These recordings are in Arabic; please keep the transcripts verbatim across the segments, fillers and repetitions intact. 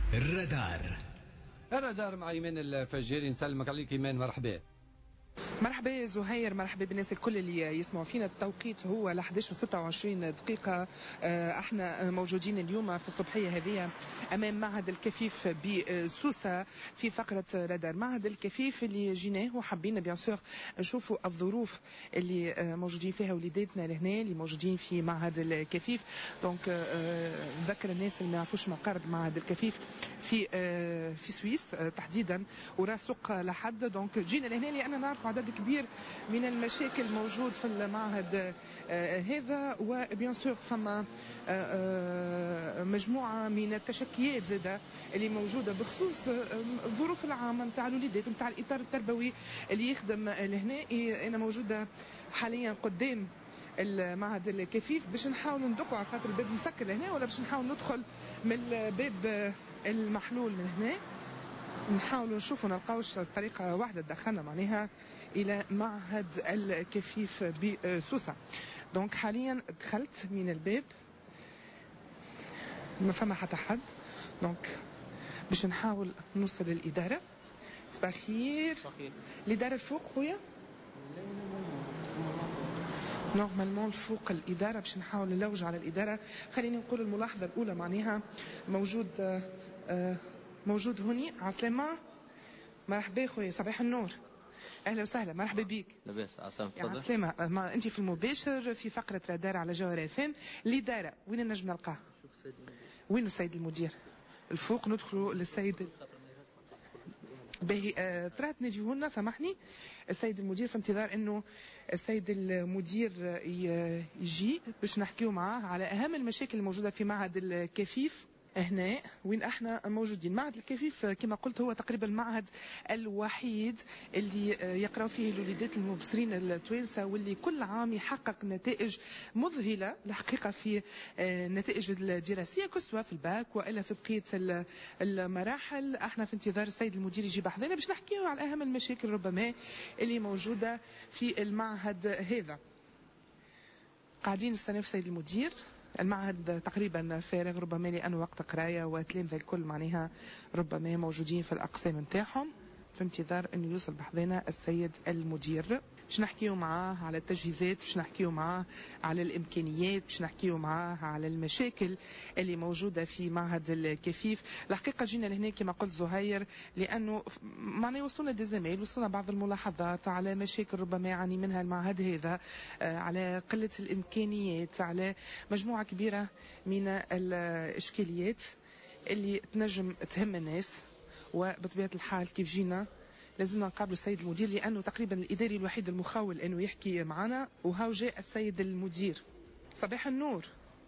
الرادار الرادار مع ايمان الفجاري. نسلمك عليك ايمان، مرحبا. مرحبا زهير، مرحبا بالناس الكل اللي يسمعوا فينا. التوقيت هو ل احد عشر وستة وعشرين دقيقة. احنا موجودين اليوم في الصبحية هذه امام معهد الكفيف بسوسة في فقرة رادار. معهد الكفيف اللي جيناه وحبينا بيان سور نشوفوا الظروف اللي موجودين فيها وليداتنا لهنا اللي موجودين في معهد الكفيف. دونك نذكر الناس اللي ما يعرفوش مقر معهد الكفيف في في سويس تحديدا وراء سوق لحد. دونك جينا لهنا لان نعرف عدد كبير من المشاكل موجود في المعهد هذا، وبيان سور فما مجموعه من التشكيات زاده اللي موجوده بخصوص الظروف العامه نتاع الوليدات نتاع الاطار التربوي اللي يخدم لهنا. انا موجوده حاليا قدام المعهد الكفيف باش نحاول ندقوا على خاطر الباب مسكر لهنا، ولا باش نحاول ندخل من الباب المحلول من هنا، نحاولوا نشوفوا نلقاوش طريقة واحدة تدخلنا معناها إلى معهد الكفيف بسوسة. دونك حاليا دخلت من الباب ما فما حتى حد، دونك باش نحاول نوصل للإدارة. صباح الخير. الإدارة الفوق خويا؟ نورمالمون الفوق الإدارة، باش نحاول نلوج على الإدارة. خليني نقول الملاحظة الأولى معناها موجود آآ آآ موجود هوني. عسلامة، مرحبا خويا، صباح النور، اهلا وسهلا، مرحبا بيك. لاباس عسلامة، تفضل. عسلامة، ما انت في المباشر في فقرة رادار على جوهر اف ام. الإدارة وين نجم نلقاه؟ وين السيد المدير؟ الفوق ندخلوا للسيد باهي. آه طلعت نجيوه لنا، سامحني السيد المدير في انتظار انه السيد المدير يجي باش نحكيو معاه على اهم المشاكل الموجودة في معهد الكفيف هنا وين احنا موجودين. معهد الكفيف كما قلت هو تقريبا المعهد الوحيد اللي يقرأ فيه الوليدات المبصرين التوانسة، واللي كل عام يحقق نتائج مذهلة الحقيقة في النتائج الدراسية كسوا في الباك وإلا في بقية المراحل. احنا في انتظار السيد المدير يجي بحذنا باش نحكيه على أهم المشاكل ربما اللي موجودة في المعهد هذا. قاعدين نستناو السيد المدير. المعهد تقريبا فارغ ربما لأن وقت قراية وتلامذة الكل معناها ربما موجودين في الأقسام نتاعهم في انتظار أنه يوصل بحذنا السيد المدير باش نحكيو معاه على التجهيزات، باش نحكيو معاه على الإمكانيات، باش نحكيو معاه على المشاكل اللي موجودة في معهد الكفيف. الحقيقة جينا لهنا كما قلت زهير لأنه معنا وصلنا ديزاميل، وصلنا بعض الملاحظات على مشاكل ربما يعاني منها المعهد هذا، على قلة الإمكانيات، على مجموعة كبيرة من الإشكاليات اللي تنجم تهم الناس. وبطبيعة الحال كيف جينا لازم نقابل السيد المدير لأنه تقريبا الإداري الوحيد المخاول أنه يحكي معنا، وهاو جاء السيد المدير. صباح النور،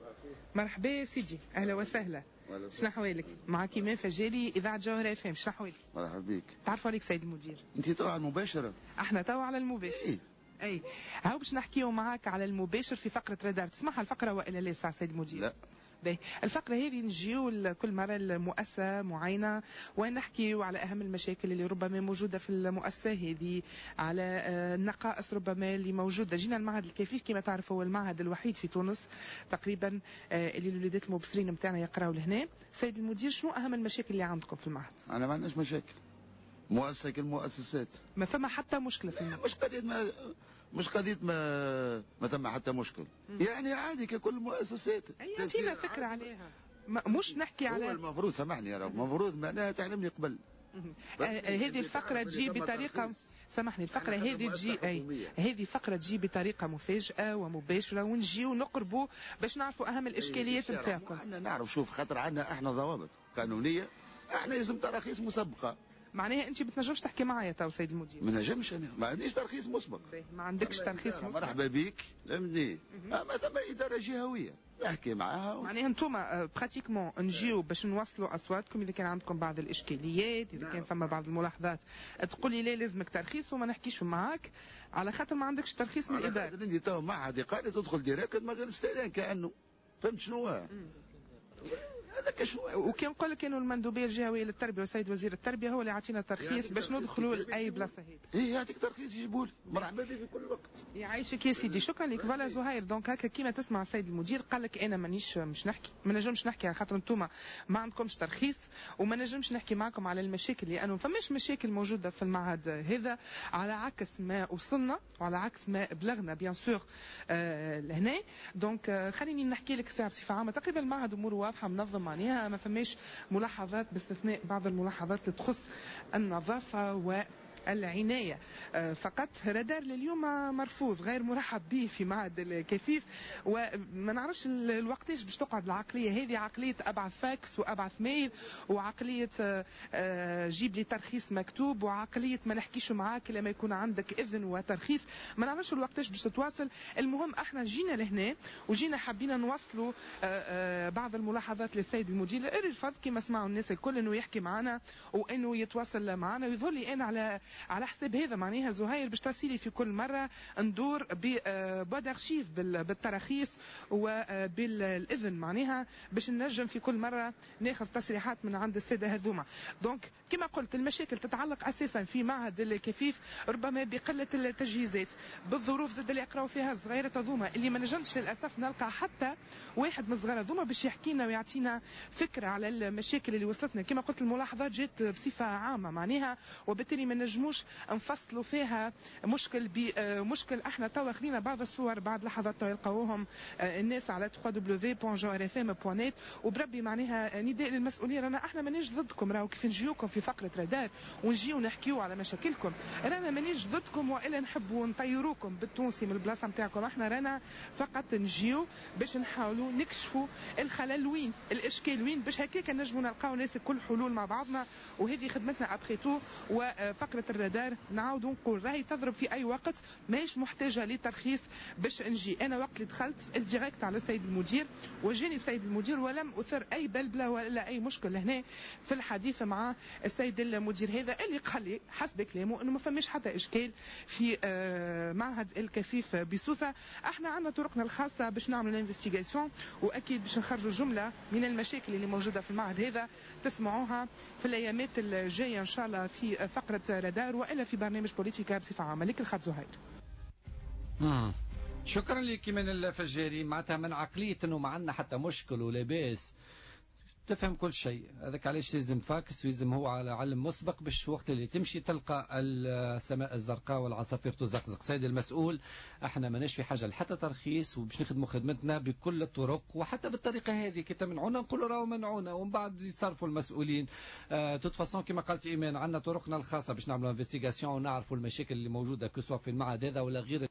مرحبا سيدي، أهلا وسهلا. شنو أحوالك؟ معك إيمان فجالي إذاعة جوهر اف ام. شنو أحوالك؟ مرحبا بك. تعرفوا عليك سيد المدير؟ أنت تو على المباشرة؟ احنا تو على المباشر. إيه؟ أي هاو باش نحكيو معاك على المباشر في فقرة رادار. تسمعها الفقرة وإلا لا ساعة سيد المدير؟ لا. باهي، الفقرة هذه نجيو كل مرة المؤسسة معينة ونحكيو على أهم المشاكل اللي ربما موجودة في المؤسسة هذه، على النقائص ربما اللي موجودة. جينا المعهد الكفيف كما تعرف هو المعهد الوحيد في تونس تقريبا اللي الوليدات المبصرين متاعنا يقراوا لهنا. سيد المدير شنو أهم المشاكل اللي عندكم في المعهد؟ أنا ما عندناش مشاكل، مؤسسة كالمؤسسات ما فما حتى مشكلة في المعهد. مش قضية ما مش قضية ما ما ثم حتى مشكل، يعني عادي ككل المؤسسات. يعطينا فكرة عليها، مش نحكي على هو المفروض سامحني يا رب المفروض معناها تعلمني قبل. هذه الفقرة تجي بطريقة، سامحني الفقرة هذه تجي أي هذه فقرة تجي بطريقة مفاجئة ومباشرة ونجي ونقربوا باش نعرفوا أهم الإشكاليات نتاعكم. احنا نعرف، شوف خاطر عندنا احنا ضوابط قانونية، احنا لازم تراخيص مسبقة. معناها انت بتنجمش تحكي معايا تو سيد المدير؟ ما نجمش، انا ما عنديش ترخيص مسبق. ما عندكش ترخيص مسبق؟ مرحبا بك، فهمتني. اما ثم اداره جهويه نحكي معاها و... معناها انتم براتيكمون نجيو باش نوصلوا اصواتكم اذا كان عندكم بعض الاشكاليات، اذا كان فما بعض الملاحظات تقول لي لا لازمك ترخيص وما نحكيش معاك على خاطر ما عندكش ترخيص من الاداره. عندي تو معهد قال تدخل ديريكت ما غير استئذان كانه، فهمت شنو هو؟ هذاك هكا شويه. وكي نقول لك انه المندوبيه الجهويه للتربيه والسيد وزير التربيه هو اللي يعطينا ترخيص باش ندخلوا لاي بلاصه هذه. ايه يعطيك ترخيص يجيبوا لي مرحبا بك في كل وقت. يعيشك يا سيدي شكرا لك. فوالا زهير دونك هكا كيما تسمع السيد المدير قال لك انا مانيش مش نحكي ما نجمش نحكي على خاطر انتم ما عندكمش ترخيص وما نجمش نحكي معكم على المشاكل لانه فماش مشاكل موجوده في المعهد هذا على عكس ما وصلنا وعلى عكس ما بلغنا بيان سور آه لهنا. دونك آه خليني نحكي لك ساعه بصفه عامه تقريبا المعهد اموره واضحه منظم معناها ما فماش ملاحظات باستثناء بعض الملاحظات اللي تخص النظافه و العناية فقط. رادار لليوم مرفوض غير مرحب به في معهد الكفيف وما نعرفش الوقتاش باش تقعد العقلية هذه عقلية أبعث فاكس وأبعث ميل وعقلية جيب لي ترخيص مكتوب وعقلية ما نحكيش معاك لما يكون عندك إذن وترخيص. ما نعرفش الوقتاش باش تتواصل. المهم احنا جينا لهنا وجينا حابين نوصلوا بعض الملاحظات للسيد المدير الرفض كما سمعوا الناس الكل انه يحكي معنا وانه يتواصل معنا ويظهر لي انا على على حساب هذا معناها زهير باش ترسيلي في كل مره ندور ببود ارشيف بالتراخيص وبالاذن معناها باش نجم في كل مره ناخذ تصريحات من عند الساده هذوما. دونك كما قلت المشاكل تتعلق اساسا في معهد الكفيف ربما بقله التجهيزات بالظروف زاد اللي يقراو فيها الصغيره هذوما اللي ما نجمش للاسف نلقى حتى واحد من الصغار هذوما باش يحكي لنا ويعطينا فكره على المشاكل اللي وصلتنا. كما قلت الملاحظات جات بصفه عامه معناها وبالتالي ما نجموش نفصلوا فيها مشكل بمشكل. احنا توا خلينا بعض الصور بعد لحظات تو يلقاوهم الناس على دبليو دبليو دبليو بوان جو ار اف ام بوان نت وبربي معناها نداء للمسؤولين رانا احنا مانيش ضدكم راهو كيف نجيوكم في فقره رادار ونجيو نحكيو على مشاكلكم رانا مانيش ضدكم والا نحبوا نطيروكم بالتونسي من البلاصه نتاعكم. احنا رانا فقط نجيو باش نحاولوا نكشفوا الخلل وين الاشكال وين باش هكاك نجموا نلقاو ناس الكل حلول مع بعضنا وهذه خدمتنا ابخي تو. وفقره الرادار نعاودوا نقول راهي تضرب في اي وقت ماهيش محتاجه لترخيص باش نجي. انا وقت اللي دخلت الديريكت على السيد المدير وجاني السيد المدير ولم اثر اي بلبله ولا اي مشكل هنا في الحديث مع السيد المدير هذا اللي قال لي حسب كلامه انه ما فماش حتى اشكال في معهد الكفيف بسوسه. احنا عندنا طرقنا الخاصه باش نعملوا انفستيغاسيون واكيد باش نخرجوا جمله من المشاكل اللي موجوده في المعهد هذا تسمعوها في الايامات الجايه ان شاء الله في فقره رادار والا في برنامج بوليتيكا بصفه عامه. لك الخط زهير. امم شكرا لك من الفجاري معناتها من عقليه انه ما عندنا حتى مشكل ولا باس تفهم كل شيء. هذاك علاش لازم فاكس ويلزم هو على علم مسبق باش وقت اللي تمشي تلقى السماء الزرقاء والعصافير تزقزق. سيد المسؤول احنا ماناش في حاجه لحتى ترخيص وباش نخدموا خدمتنا بكل الطرق وحتى بالطريقه هذه كي تمنعونا نقولوا راهو منعونا ومن بعد يتصرفوا المسؤولين. آه توت فاسون كما قالت ايمان عندنا طرقنا الخاصه باش نعملوا انفستيغاسيون ونعرفوا المشاكل اللي موجوده كسوا في المعهد هذا ولا غير.